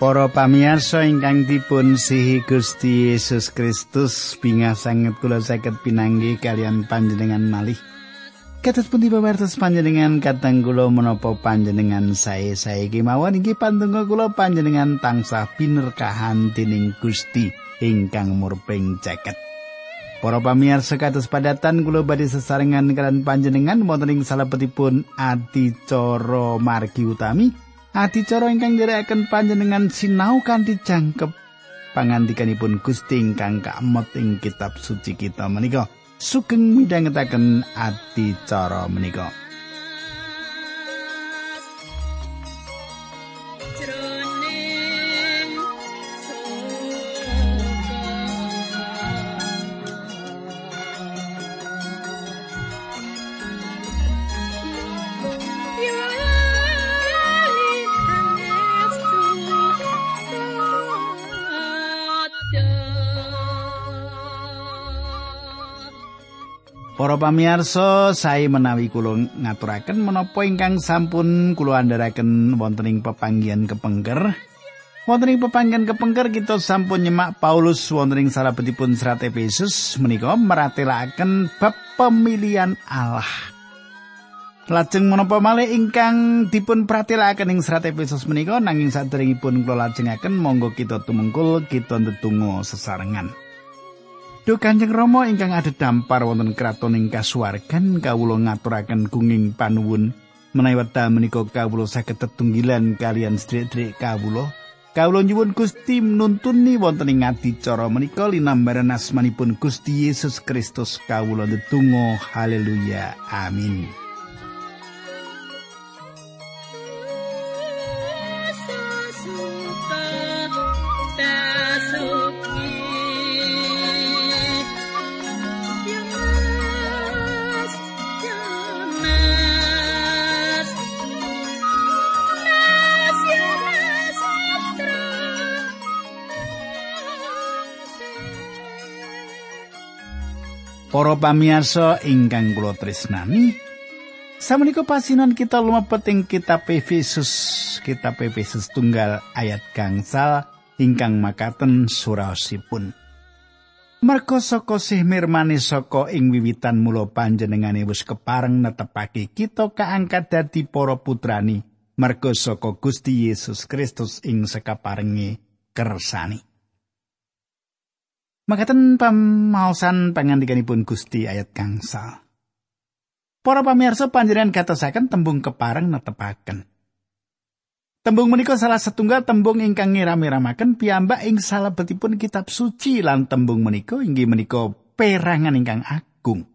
Para pamirsa ingkang dipun sihi Gusti Yesus Kristus, bingah sanget kula saged pinanggih kalian panjenengan malih. Kados pundi pawartos panjenengan kateng kula menapa panjenengan sae-sae kemawon inggih pantunggal kula panjenengan tansah pinerkahan dening Gusti ingkang murping jagat. Para pamirsa kados padatan kula badhe sesarengan kalian panjenengan wonten ing salebetipun adicara margi utami. Adicara ingkang nderekaken panjenengan sinau kanthi jangkep pangandikanipun Gusti ingkang kaemot ing kitab suci kita menika. Sugeng midhangetaken adicara menika. Para pamirsa, sae menawi kula ngaturaken menapa ingkang sampun kula andharaken wonten ing pepanggihan kepengker. Wonten ing pepanggihan kepengker kita sampun nyemak Paulus wonten ing salebetipun serat Efesus menika maratelaken bab pemilihan Allah. Lajeng menapa malih ingkang dipun pratelaken ing serat Efesus menika nanging saderengipun kula lajengaken monggo kita tumungkul kita ndedonga sesarengan. Duh Kanjeng Rama ingkang adhedhampar wonten kraton ing kasuwargan kawula ngaturaken gunging panuwun menawi wekdal menika kawula saged tetunggilan kalian sedherek-sedherek kawula. Kawula nyuwun Gusti nuntuni wonten ing adicara menika linambaran asmanipun Gusti Yesus Kristus kawula ndedonga haleluya amin. Para pamirsa ingkang kula tresnani, sameneika pasinan kita lumebet ing kitab Efesus tunggal ayat gangsal ingkang makaten suraosipun. Merga saka sih mirmane saka ing wiwitan mula panjenengane wis kepareng netepake kita kaangkat dadi para putrani merga saka Gusti Yesus Kristus ing sekaparenge kersani. Makaten pamaosan pangandikanipun Gusti ayat gangsal. Para pamirsa panjenengan gatosaken tembung kepareng netepaken. Tembung menika salah setunggal tembung ingkang ngiram-iramaken piyambak ing salebetipun kitab suci lan tembung menika inggih menika perangan ingkang agung.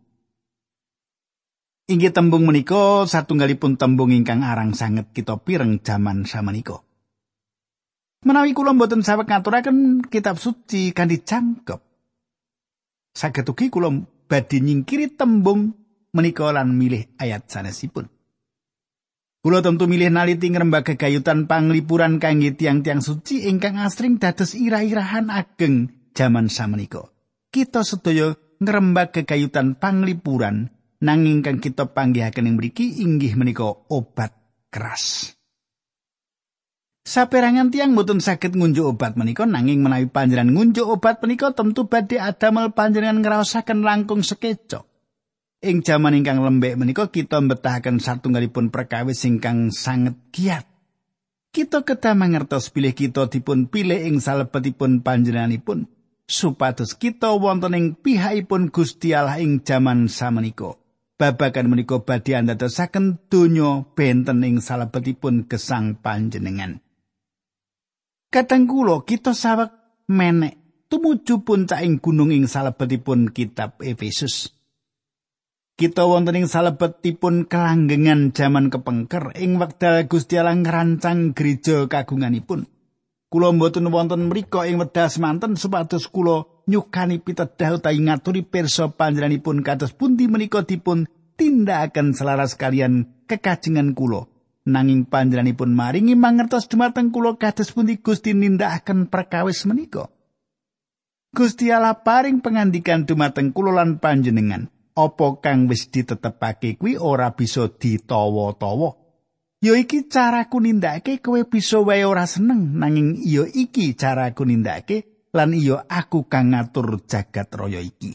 Inggih tembung menika satunggalipun tembung ingkang arang sanget kita pireng jaman samenika. Menawi kula mboten saged ngaturaken kitab suci kanthi jangkep, saged ugi kula badhe nyingkiri tembung menika lan milih ayat sanesipun. Kula tentu milih naliti ngrembak gegayutan panglipuran kangge tiang-tiang suci ingkang asring dados irah-irahan ageng jaman samenika. Kita sedaya ngrembak gegayutan panglipuran nanging kang kita panggihaken ing mriki inggih menika obat keras. Saperangan tiang mboten saged ngunjuk obat menika nanging menawi panjenengan ngunjuk obat menika tentu badhe adamel panjenengan ngraosaken langkung sekecok. Ing jaman ingkang lembek menika kita mbetahaken satunggalipun perkawis ingkang sanget kiyat. Kita kedah mangertos bilih kita dipun pilih ing salebetipun panjenenganipun supados kita wonten ing pihakipun Gusti Allah ing jaman samenika. Babagan menika badhe andadosaken donya benten ing salebetipun gesang panjenengan. Kadang kula kita saweg menek tumuju puncak ing gunung ing salebetipun kitab Efesus. Kita wonten ing salebetipun kelanggengan jaman kepengker ing wekdal Gusti Allah ngrancang gereja kagunganipun. Kula mboten wonten mrika ing wekdal semanten supados kula nyukani pitedah utawi ngaturi pirsa panjenenganipun kados pundi menika dipun tindakaken selaras kalian kekajengan kula. Nanging panjenenganipun maringi mangertos dumateng kula kados pundi Gusti nindakaken perkawis menika. Gusti Allah paring pangandikan dumateng kula lan panjenengan, apa kang wis ditetepake kuwi ora bisa ditawa-tawa. Ya iki caraku nindakake, kowe bisa wae ora seneng, nanging ya iki caraku nindakake lan iya aku kang ngatur jagat raya iki.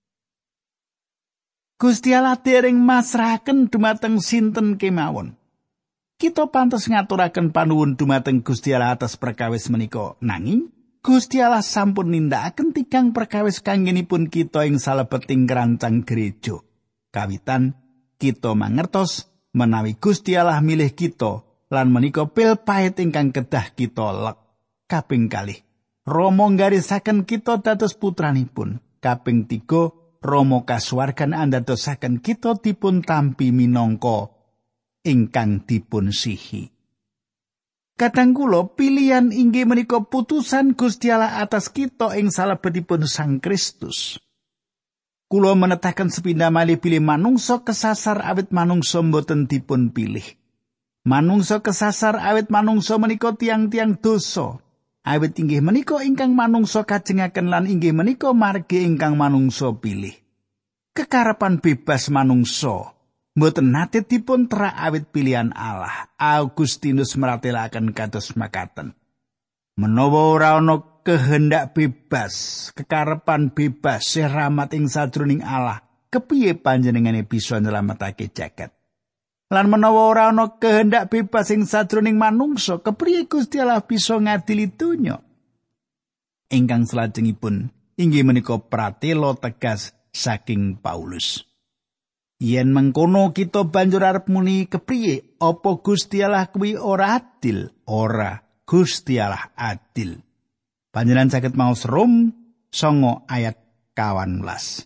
Gusti Allah dereng masrahaken dumateng sinten kemawon. Kita pantes ngaturaken panuwun dumateng Gusti Allah atas perkawis menika, nanging Gusti Allah sampun nindakaken tigang perkawis kanggenipun kita ing salebeting krancang gereja. Kawitan kita mangertos menawi Gusti Allah milih kita lan menika pil pait ingkang kedah kita lek. Kaping kalih, Rama ngarisaken kita dados putranipun. Kaping 3, Rama kasuwargan andadosaken kita dipun tampi minangka ingkang dipun sihi. Kadang kula pilihan inggih menika putusan Gusti Allah atas kita ing salebetipun Sang Kristus. Kula menetaken sepindah malih pilih manungsa kesasar awit manungsa mboten dipun pilih. Manungsa kesasar awit manungsa menika tiang-tiang dosa. Awit inggih menika ingkang manungsa kajengaken lan inggih menika margi ingkang manungsa pilih. Kekarepan bebas manungsa mboten nate dipun terak awit pilihan Allah. Augustinus maratelaken kados makaten. Menawa ora ana kehendak bebas, kekarepan bebas, rahmat ing sajroning Allah, kepiye panjenengane bisa nyelametake jagat? Lan menawa ora ana kehendak bebas ing sajroning manungsa, kepriye Gusti Allah bisa ngadili donya? Ingkang salajengipun inggih menika pratela tegas saking Paulus. Yen mengkono kita banjur arep muni kepriye? Apa Gusti Allah kuwi ora adil? Ora, Gusti Allah adil. Panjenengan saged maos Rom 9 ayat 18.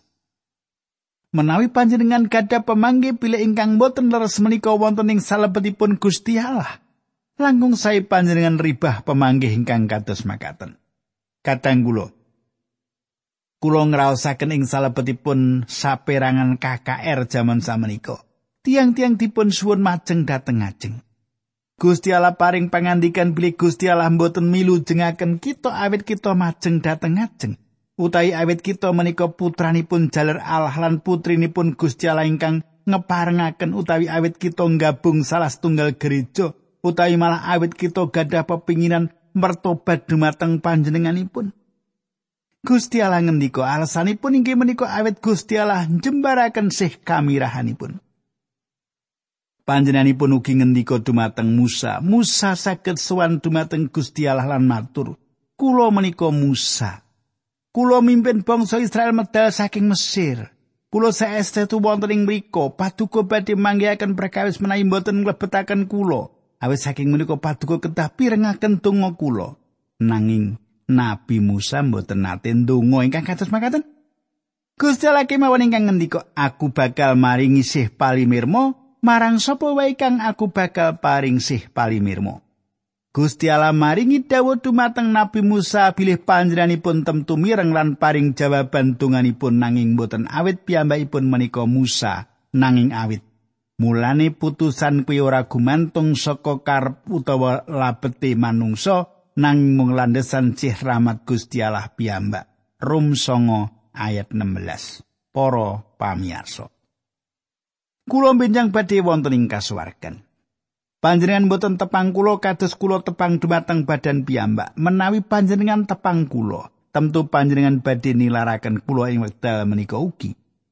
Menawi panjenengan gadah pamanggih pilih ingkang boten leres menika wonten ing salebetipun Gusti Allah, langkung sae panjenengan ribah pamanggih ingkang kados makaten. Kadang kula ngraosaken ing salebetipun saperangan KKR jaman samenika, tiang-tiang dipun suwun majeng dhateng ajeng. Gusti Allah paring pangandikan bilih Gusti Allah mboten milu jengaken kita awit kita majeng dhateng ajeng. Utawi awit kita menika putranipun jaler Allah lan putrinipun Gusti Allah ingkang ngeparengaken, utawi awit kita nggabung salah setunggal gereja, utawi malah awit kita gadah pepinginan mertobat dumateng panjenenganipun. Gusti Allah ngendika alasanipun inggih menika awit Gusti Allah njembaraken sih kamirahanipun. Panjenenganipun ugi ngendika dumateng Musa. Musa saged sowan dumateng Gusti Allah lan matur, "Kula menika Musa. Kula mimpin bangsa Israel medal saking Mesir. Kula saestu wonten ing mriku paduka badhe manggihaken perkawis menawi mboten nglebetaken kula. Awit saking menika paduka kedah pirengaken donga kula." Nanging Nabi Musa mboten nate ndonga ingkang kados makaten. Gusti Allah kemawon ingkang ngendika, "Aku bakal maringi sih palimirma marang sapa wae kang aku bakal paring sih palimirma." Gusti Allah maringi dawuh dumateng Nabi Musa bilih panjenenganipun temtu mireng lan paring jawaban donganipun, nanging boten awit piyambakipun menika Musa, nanging awit mulane putusan kuwi ora gumantung saka karep utawa labete manungsa, nanging mung landhesan sih rahmat Gusti Allah piyambak. Rom 9 ayat 16. Para pamirsa, kula benjang badhe wonten ing kasuwargan. Panjenengan boten tepang kula kados kula tepang dumateng badan piyambak. Menawi panjenengan tepang kula, tentu panjenengan badhe nilaraken kula ing wekdal menika ugi.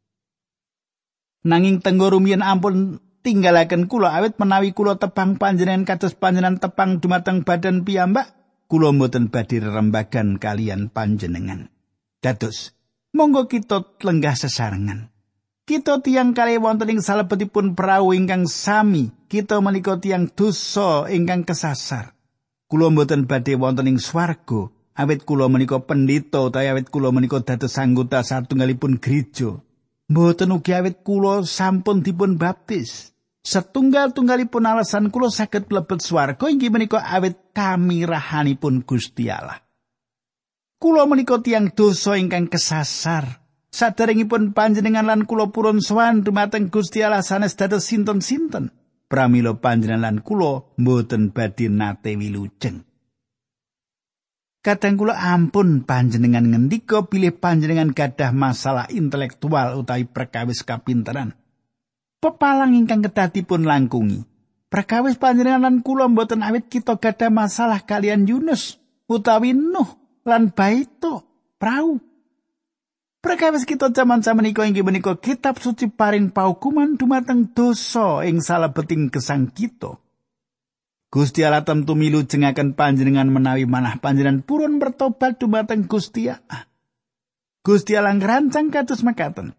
Nanging tenggo rumiyin ampun tinggalaken kula, awit menawi kula tepang panjenengan kados panjenengan tepang dumateng badan piyambak, kula mboten badhe rerembagan kalian panjenengan. Dados, monggo kita lenggah sesarengan. Kita tiang kalih wonten ing salebetipun prau ingkang sami, kita menika tiang dosa ingkang kesasar. Kula mboten badhe wonten ing swarga, awit kula menika pendeta utawi awit kula menika dados anggota satunggalipun gereja. Mboten ugi awit kula sampun dipun baptis. Setunggal-tunggalipun alasan kula saged mlebet swarga inggih menika awit kamirahanipun Gusti Allah. Kula menika tiang dosa ingkang kesasar. Saderengipun panjenengan lan kula purun sowan dumateng Gusti Allah sanes dados sinten-sinten, pramila panjenengan lan kula mboten badhe nate wilujeng. Kadang kula ampun panjenengan ngendika bilih panjenengan gadah masalah intelektual utawi perkawis kapinteran. Pepalang ingkang kedah dipun langkungi. Perkawis panjenengan lan kula mboten awit kita gadah masalah kalian Yunus utawi Nuh lan Baito prau. Perkawis kita jaman menika inggih menika kitab suci paring paukuman dumateng dosa ing salebeting gesang kita. Gusti Allah tentu milu jengaken panjenengan menawi manah panjenengan purun bertobat dumateng Gusti Allah. Gusti Allah ngrancang kados mekaten.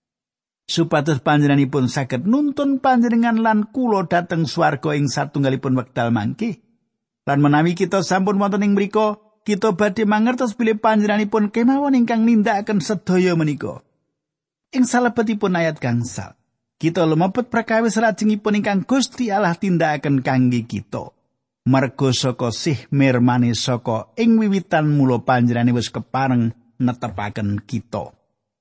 Supados panjenenganipun saged nuntun panjenengan lan kula dhateng swarga ing satunggalipun wekdal mangke. Lan menawi kita sampun wonten ing mriku, kita badhe mangertos bilih panjenenganipun kemawon ingkang nindakaken sedaya menika. Ing salebetipun ayat gangsal, kita lumebet prakawis lajengipun ingkang Gusti Allah tindakaken kangge kita. Merga saka sih mirmane saka ing wiwitan mula panjenengane wis kepareng netepaken kita.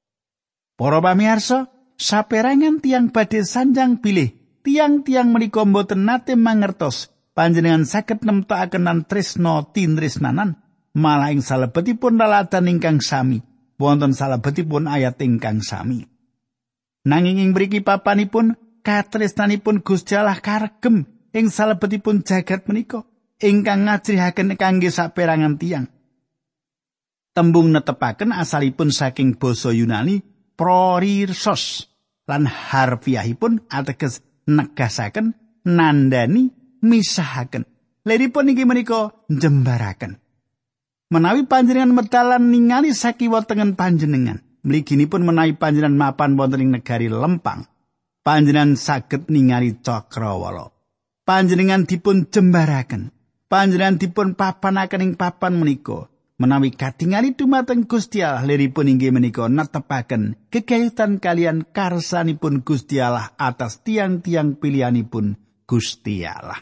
Para pamirsa, saperangan tiang badhe sanjang bilih tiang-tiang menika mboten nate mangertos panjenengan saged nemtokaken lan tresna tinresnanan malah ing salebetipun laladan ingkang sami wonten salebetipun ayat ingkang sami. Nanging ing mriki papanipun katresnanipun Gusti Allah karegem ing salebetipun jagat menika ingkang ngajrihaken kangge saperangan tiang. Tembung netepaken asalipun saking basa Yunani prorirsos lan harfiahipun ateges negasaken, nandani, misahaken. Liripun inggih menika njembaraken. Menawi panjenengan medalan ningali sakiwa tengen panjenengan, mliginipun menawi panjenengan mapan wonten ing negari lempang, panjenengan saged ningali cakrawala. Panjenengan dipun jembaraken, panjenengan dipun papanaken ing papan menika. Menawi katingali dumateng Gusti Allah liripun inggih menika netepaken gegayutan kalian karsanipun Gusti Allah atas tiang-tiang pilihanipun Gusti Allah.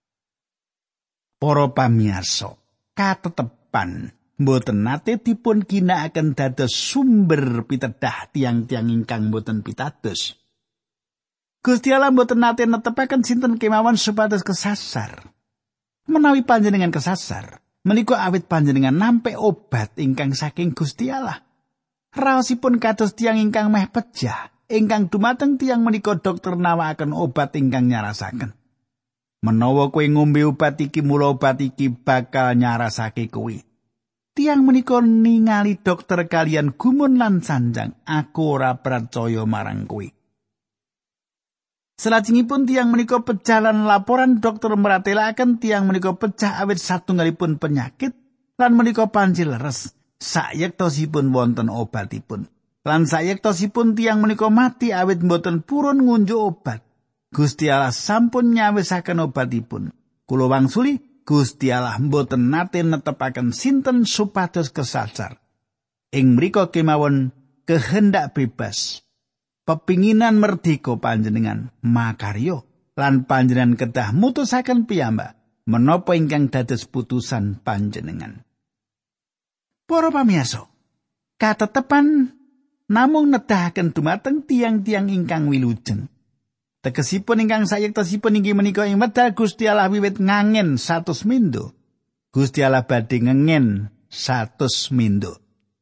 Para pamirsa, katetepan mboten nate dipun ginakaken dados sumber pitedah tiang-tiang ingkang mboten pitados. Gusti Allah mboten nate netepaken sinten kemawon supados kesasar. Menawi panjenengan kesasar, menika awit panjenengan nampe obat ingkang saking Gusti Allah. Raosipun kados tiang ingkang meh pejah, ingkang dumateng tiang menika dokter nawakaken obat ingkang nyarasaken. Menawa kowe ngombe obat iki mula obat iki bakal nyarasake kowe. Tiang menika ningali dokter kalian gumun lan sanjang, aku ora percaya marang kowe. Salajengipun tiang menika pecah lan laporan dokter meratelaken tiang menika pecah awit satunggalipun penyakit lan menika panci leres sayektosipun wonten obatipun. Lan sayektosipun tiang menika mati awit mboten purun ngunjuk obat. Gusti Allah sampun nyawisaken obatipun. Kula wangsuli Gusti Allah mboten nate netepaken sinten supados kesasar. Ing mriku kemawon kehendak bebas. Pepinginan merdeka panjenengan makarya lan panjenengan kedah mutusaken piyambak menapa ingkang dados putusan panjenengan. Para pamirsa, katetepan namung nedahaken dumateng tiang-tiang ingkang wilujeng. Tegesipun ingkang sayektosipun inggih menika ing medal Gusti Allah wiwit ngangen 100 mindo. Gusti Allah badhe ngengen 100 mindo.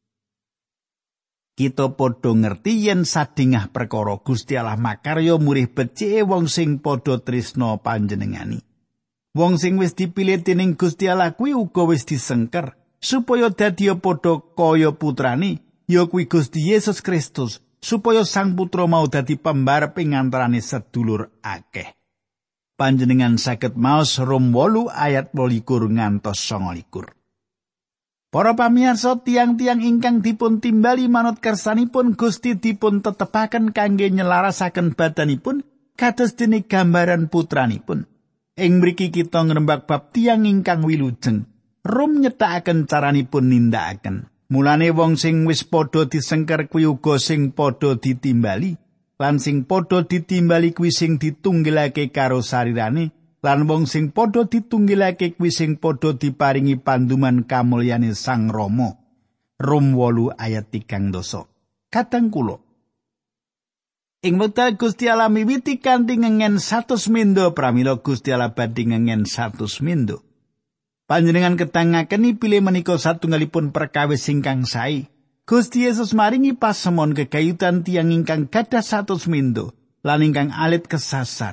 Kita padha ngerti yen sadingah perkara Gusti Allah makarya murih becike wong sing padha tresna panjenengani. Wong sing wis dipilih dening Gusti Allah kuwi uga wis disengker supaya dadi padha kaya putrane, ya kuwi Gusti Yesus Kristus, supaya Sang Putra mau dadi pembarep ing antarané sedulur akeh. Panjenengan saged maos Rom 8 ayat 28 ngantos 29. Para pamirsa, tiang-tiang ingkang dipun timbali manut kersanipun Gusti dipun tetepaken kangge nyelarasaken badanipun kados dene gambaran putranipun. Ing mriki kita ngrembak bab tiang ingkang wilujeng. Rom nyetakaken caranipun nindakaken. Mulane wong sing wis padha disengker kuwi uga sing padha ditimbali, lan sing padha ditimbali kuwi sing ditunggilake karo sarirane. Lan wong sing padha ditunggilake kuwi sing padha diparingi panduman kamulyane Sang Rama. Rom 8 ayat 3 dosa. Kadang kula ing wekdal Gusti Allah miwiti kanthi ngengen 100 mindo pramila Gusti Allah badhe ngengen 100 mindo. Panjenengan ketangakeni pilih menika satunggalipun perkawis ingkang sae. Gusti Yesus maringi pasemon kegayutan tiang ingkang gadah 100 mindo lan ingkang alit kesasar.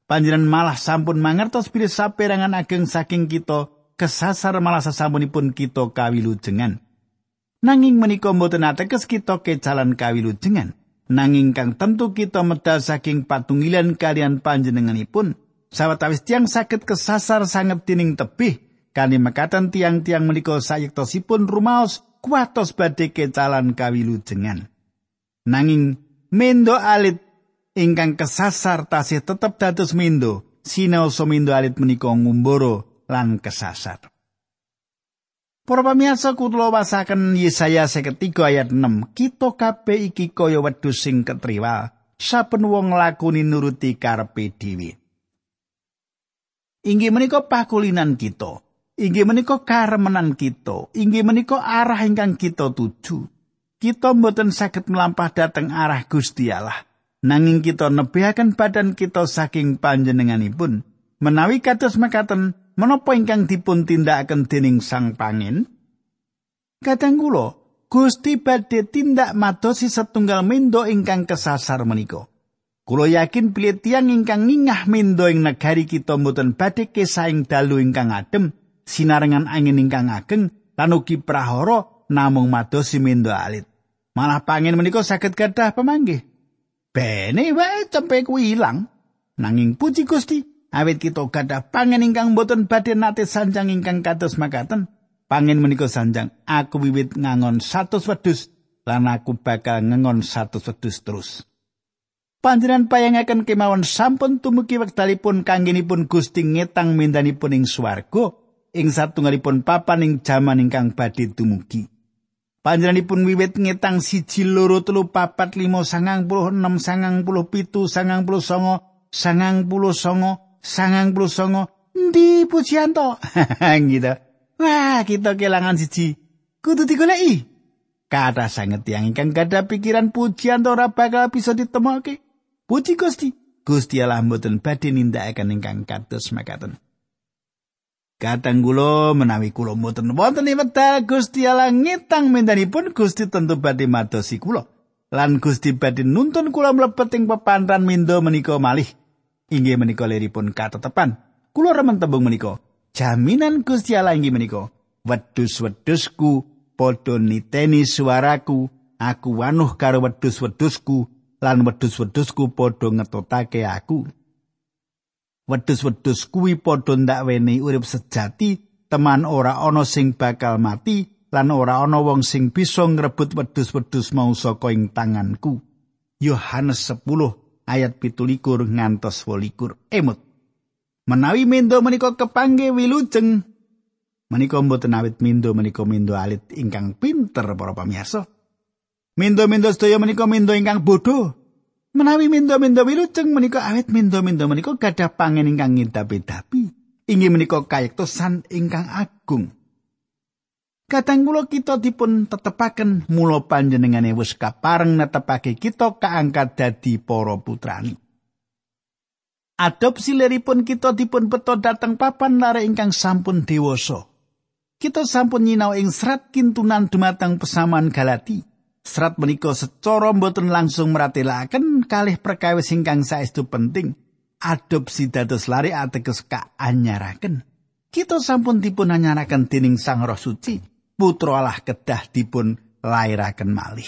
Panjenengan malah sampun mangertos bilih saperangan ageng saking kita kesasar malah sasampunipun kita kawilujengan. Nanging menika mboten ateges kita kecalan kawilujengan. Nanging kang tentu kita medal saking patunggilan kalian panjenenganipun. Sawetawis tiyang saged kesasar sanget dening tebih. Kanthi mekaten tiang-tiang menika sayektosipun rumaos kuatos badhe kecalan kawilujengan. Nanging mendo alit ingkang kesasar tasih tetep dados mendo, sinaosa mendo alit menika ngumbara lan kesasar. Para pamirsa kula wasaken Yesaya 53 ayat 6. Kita kabeh iki kaya wedhus sing ketriwal, saben wong lakoni nuruti karepe dhewe. Inggih menika pakulinan kita, inggih menika karemenan kita, inggih menika arah ingkang kita tuju. Kita mboten saged mlampah dhateng arah Gusti Allah. Nanging kita nebihaken badan kita saking panjenenganipun. Menawi kados mekaten, menapa ingkang dipun tindakaken dening Sang Pangin? Kadang kula, Gusti badhe tindak madosi setunggal mendo ingkang kesasar menika. Kula yakin bilih tiyang ingkang ngingah mendo ing negari kita mboten badhe kesaing dalu ingkang adem, sinarengan angin ingkang ageng, lan ugi prahara namung madosi mendo alit. Malah pangin menika saged gadah pamanggih. Bene wae tempe kuwi ilang. Nanging puji Gusti, awit kita gadah pangen ingkang boten badhe nate sanjang ingkang kados makaten. Pangen menika sanjang, aku wiwit ngangon 100 wedhus lan aku bakal ngangon 100 wedhus terus. Panjenengan payangaken kemawon sampun tumugi wektalipun kanggenipun Gusti ngetang mendanipun ing swarga ing satunggalipun papan ing jaman ingkang badhe tumugi. Panjenenganipun wiwit ngetang 1, 2, 3, 4, 5, 96, 97, 99, 99, endi pujianto? Gitu. Wah, kita kelangan siji. Kudu digoleki. Kathah sanget tiyang ingkang gadah pikiran pujianto ora bakal bisa ditemokke. Puji Gusti. Gusti Allah mboten badhe nindakaken ingkang kados makaten. Kadang kula menawi kula mboten wonten wedal Gusti Allah ngetang mendanipun Gusti tentu badhe madosi kula. Lan Gusti badhe nuntun kula mlebet ing pepantran mendo menika malih. Inggih menika liripun katetepan. Kula remen tembung menika. Jaminan Gusti Allah inggih menika. Wedhus-wedhusku padha niteni suaraku, aku wanuh karo wedhus-wedhusku lan wedhus-wedhusku padha ngetutake aku. Wedhus-wedhus kuwi padha ndak wenehi urip sejati, teman ora ana sing bakal mati lan ora ana wong sing bisa ngrebut wedhus-wedhus mau saka ing tanganku. Yohanes 10 ayat 17 ngantos 28. Emut. Menawi mendo menika kepanggih wilujeng, menika mboten awit mendo menika mendo alit ingkang pinter para pamirsa. Mendo-mendo sedaya menika mendo ingkang bodho. Menawi mendo-mendo wilujeng menika awit mendo-mendo menika gadah pangen ingkang ngidapi-dapi. Inggih menika kayektosan ingkang agung. Kadang kula kita dipun tetepaken mula panjenengane wis kapareng netepake kita kaangkat dadi para putrani. Adopsi leripun kita dipun beto dhateng papan lare ingkang sampun dewasa. Kita sampun nyinau ing serat kintunan dumateng pesaman Galati. Serat menika secara mboten langsung meratelaken kalih perkawis ingkang saestu penting. Adopsi dados lare ateges kaanyaraken. Kita sampun dipun anyaraken dening Sang Roh Suci. Putra Allah kedah dipun lairaken malih.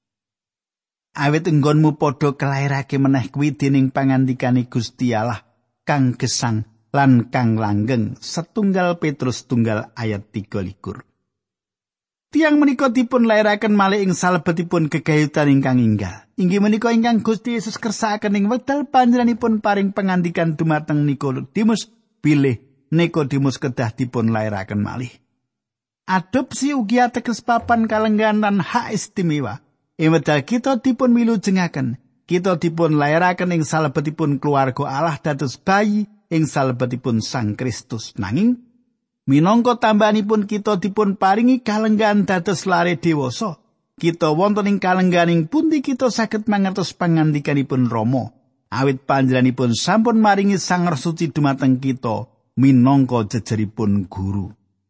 Awit enggonmu padha kelairake meneh kuwi dening pangandikane Gusti Allah kang gesang lan kang langgeng. 1 Petrus 1 ayat 23. Tiang menika dipun lairaken malih ing salebetipun gegayutan ingkang inggal. Inggih menika ingkang Gusti Yesus kersakaken ing wekdal panjenenganipun paring pangandikan dumateng Nikodemus bilih Nikodemus kedah dipun lairaken malih. Adopsi ugi ateges papan kalenggan lan hak istimewa. Ing wekdal kita dipun wilujengaken, kita dipun lairaken ing salebetipun keluarga Allah dados bayi ing salebetipun Sang Kristus. Nanging minangka tambahanipun kita dipun paringi kalenggan dados lare dewasa. Kita wonten ing kalengganing pundi kita saged mangertos pangandikanipun Rama. Awit panjenenganipun sampun maringi Sang Roh Suci dumateng kita minangka jejeripun guru.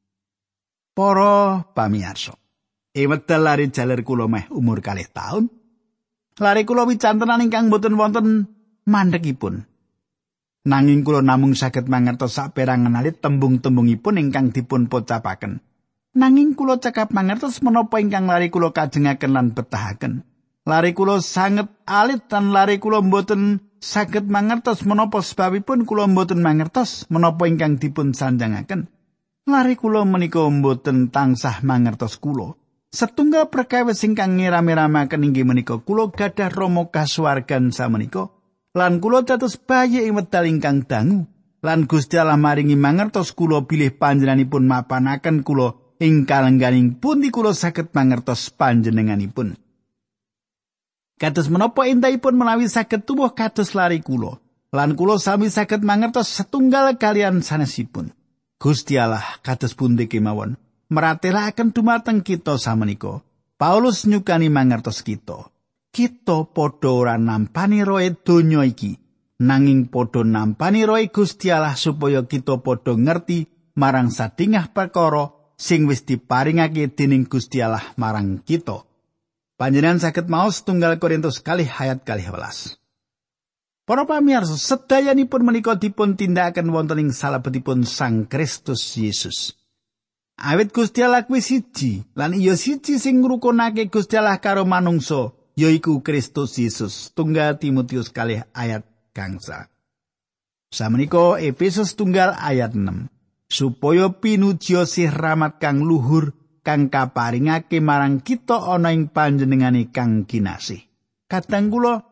Para pamirsa, wekdal lare jaler kula meh umur 2 taun. Lare kula wicantenan ingkang boten wonten mandhegipun. Nanging kula namung saged mangertos saperangan alit tembung-tembungipun ingkang dipun pocapaken. Nanging kula cekap mangertos menapa ingkang lari kula kajengaken lan betahaken. Lari kula sanget alit lan lari kula mboten saged mangertos menapa sebabipun kula mboten mangertos menapa ingkang dipun sanjangaken. Lari kula menika mboten tansah mangertos kula. Setunggal perkawis ingkang ngiram-iramaken inggih menika kula gadah rama kasuwargan samenika lan kula dados bayi ing wekdal ingkang dangu lan Gusti Allah maringi mangertos kula bilih panjenenganipun mapanaken kula ing kalengganing pundi kula saged mangertos panjenenganipun. Kados menapa endahipun menawi saged tuwuh kados lari kula lan kula sami saged mangertos setunggal kalian sanesipun. Gusti Allah kados pundi kemawon maratelaken dumateng kita samenika. Paulus nyukani mangertos kita. Kita padha ora nampani roe donya iki, nanging padha nampani roe Gusti Allah supaya kita padha ngerti marang sadingah perkara sing wis diparingake dening Gusti Allah marang kita. Panjenengan saged maos tunggal Korintus 2 ayat 12. Para pamirsa, sedayanipun menika dipun tindakaken wonten ing salebetipun Sang Kristus Yesus. Awit Gusti Allah kuwi siji, lan iya siji sing ngrukunake Gusti Allah karo manungsa, yaiku Kristus Yesus. Tunggal Timotius 2 ayat gangsa. Samenika Efesus 1 ayat 6. Supaya pinuji sih rahmat kang luhur kang kaparingake marang kita ana ing panjenengane kang kinasih. Kadang kula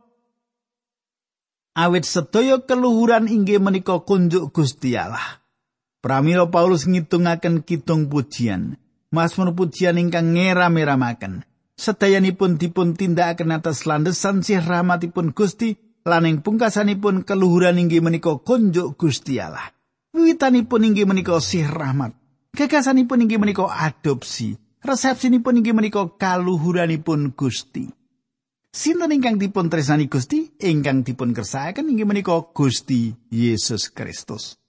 awit sedaya keluhuran inggih menika kunjuk Gusti Allah. Pramila Paulus ngitungaken kidung pujian, mazmur pujian ingkang ngeram-eramaken. Sedayanipun dipun tindakaken atas landesan sih rahmatipun Gusti, lan ing pungkasanipun keluhuran inggih menika kunjuk Gusti Allah. Wiwitanipun inggih menika sih rahmat. Gagasanipun inggih menika adopsi. Resepsinipun inggih menika kaluhuranipun Gusti. Sinten ingkang dipun tresnani Gusti, ingkang dipun kersakaken inggih menika Gusti Yesus Kristus.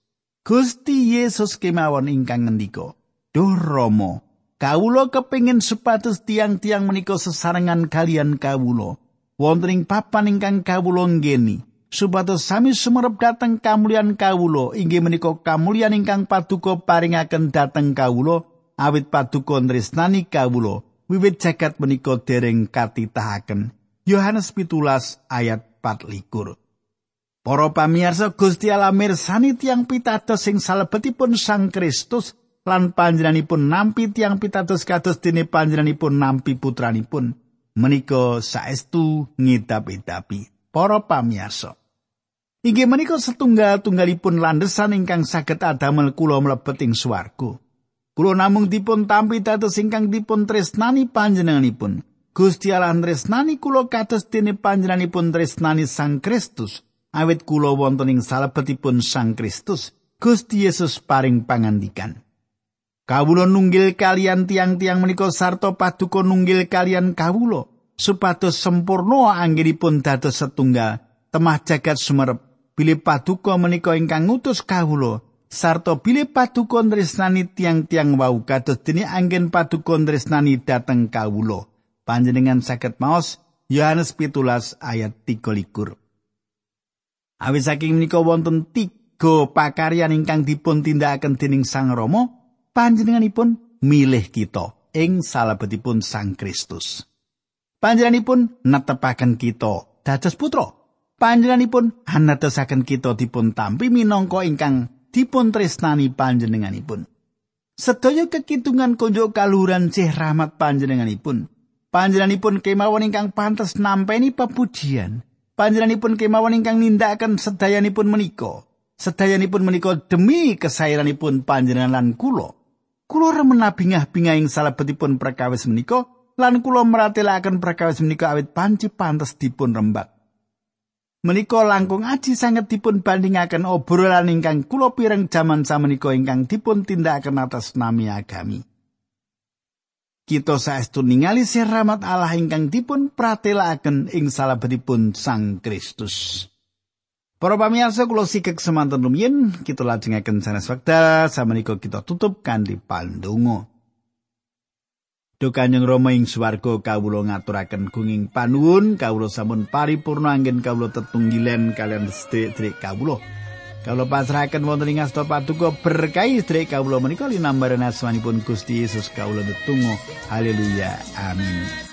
Gusti Yesus kemawon ingkang ngendika, "Duh Rama, kawula kepengin supados tiang-tiang menika sesarengan kalian kawula wonten ing papan ingkang kawula nggeni, supados sami sumerep dhateng kamulyan kawula inggih menika kamulyan ingkang paduka paringaken dhateng kawula awit paduka tresnani kawula wiwit jagat menika dereng katitahaken." Yohanes 17 ayat 24. Para pamirsa, Gusti Allah mirsani tiyang pitados sing salebetipun Sang Kristus lan panjenenganipun nampi tiyang pitados kados dene panjenenganipun nampi putranipun. Menika saestu ngidap-idapi. Para pamirsa, inggih menika setunggal-tunggalipun landesan ingkang saged adamel kula mlebet ing swarga. Kula namung dipun tampi dados ingkang dipun tresnani panjenenganipun. Gusti Allah tresnani kula kados dene panjenenganipun tresnani Sang Kristus. Awit kula wonten ing salebetipun Sang Kristus, Gusti Yesus paring pangandikan. Kawula nunggil kalian tiang-tiang menika sarta paduka nunggil kalian kawula, supados sempurna anggenipun dados setunggal, temah jagat sumerep. Bilih paduka menika ingkang ngutus kawula, sarta bilih paduka tresnani tiang-tiang wau kados dene anggen paduka tresnani dhateng kawula. Panjenengan saged maos Yohanes 17 ayat 23. Awit saking menika wonten 3 pakaryan ingkang dipun tindakaken dening Sang Rama, panjenenganipun milih kita ing salebetipun Sang Kristus. Panjenenganipun netepaken kita dados putra. Panjenenganipun anetesaken kita dipun tampi minangka ingkang dipun tresnani panjenenganipun. Sedaya kekitungan kunjuk kaluhuran sih rahmat panjenenganipun. Panjenenganipun kemawon ingkang pantes nampeni pepujian. Panjenenganipun kemawon ingkang nindakaken sedayanipun menika. Sedayanipun menika demi kesairanipun panjenengan lan kula. Kula remen bingah-bingah ing salebetipun perkawis menika lan kula maratelaken perkawis menika awit panci pantes dipun rembak. Menika langkung aji sanget dipun bandingaken obrolan ingkang kula pireng jaman samenika ingkang dipun tindakaken atas nami agami. Kita saestu ningali sih rahmat Allah ingkang dipun pratelakaken ing salebetipun Sang Kristus. Para pamirsa kula sikek semanten rumiyin, kita lajengaken sanes wekdal samenika kita tutup kanthi pandonga. Duh Kanjeng Rama ing swarga, kawula ngaturaken gunging panuwun, kawula sampun paripurna anggen kawula tetunggilan kalian sedherek kawula. Kawula pasrahaken wonten ing asta paduka berkahi sedherek kawula menika linambaran asmanipun Gusti Yesus kawula tetunggal. Haleluya. Amin.